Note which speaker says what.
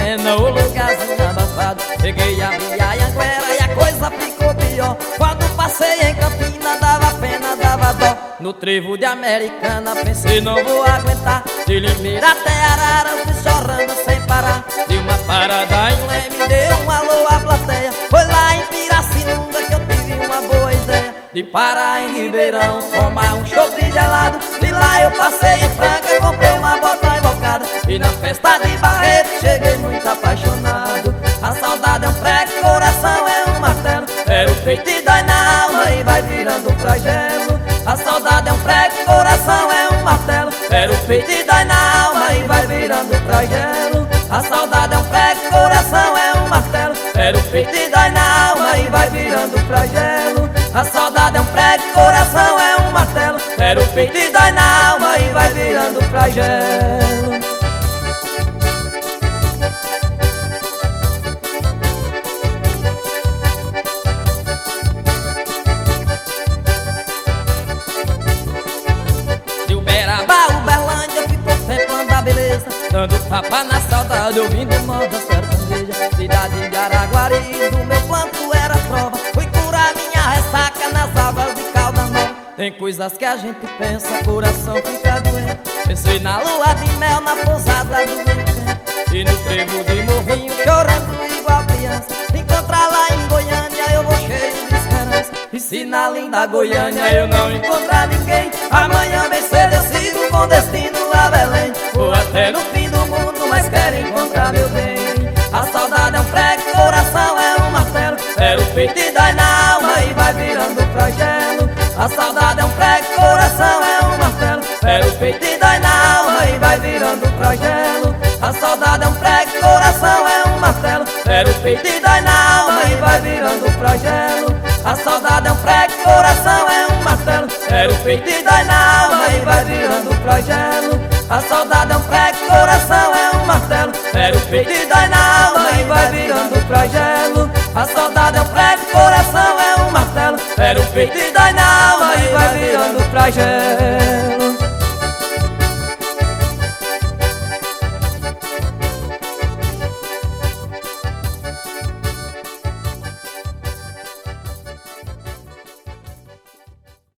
Speaker 1: morena, o lugarzinho abafado. Peguei a minha Anguera e a coisa ficou pior. Quando passei em Campina dava pena, dava dó. No trevo de Americana pensei não vou aguentar. De Limeira até Arara fui chorando sem parar. De uma parada em Leme deu um alô à plateia. Foi lá em Pirassununga que eu tive uma boa ideia de parar em Ribeirão, tomar um chope gelado. De lá eu passei em Franca e comprei uma bota invocada. E na festa de Barreto cheguei muito apaixonado. A saudade é um prego, coração é um martelo. Era o peito e dói na alma e vai virando flagelo. A saudade é um prego, coração é um martelo. Era o peito e dói na alma e vai virando flagelo. A saudade é um prego, coração é um martelo. Era o peito e dói na alma e vai virando flagelo. A saudade é um prego, coração é um martelo. Era o peito e dói na alma e vai virando flagelo. De Uberaba, Uberlândia, ficou templando a beleza, dando tapa na saudade, ouvindo moda sertaneja. Cidade de Araguari, do meu planto era prova. Fui curar minha ressaca nas águas de Calda Nova. Tem coisas que a gente pensa, coração fica doente. Pensei na lua de mel, na pousada do weekend. E no trevo de Morrinho, chorando igual criança. Encontrar lá em Goiânia, eu vou cheio de esperança. E se na linda Goiânia eu não encontrar ninguém, amanhã bem cedo eu sigo com destino a Belém. Vou até no fim do mundo, mas quero encontrar meu bem. A saudade é um prego, coração é um martelo. Era o peito e dói na alma e vai virando flagelo. A saudade é um prego, coração é um martelo. Era o peito e dói na alma e vai virando flagelo. A saudade é um prego, coração é um martelo. Era o peito e dói na alma e vai virando flagelo. A saudade é um prego, coração é um martelo. Era o peito e dói na alma e vai virando flagelo. A saudade é um prego, coração é um martelo. Era o peito e dói na alma e vai virando flagelo. A saudade é um prego, coração é um martelo. Era o peito e dói na alma e vai virando flagelo.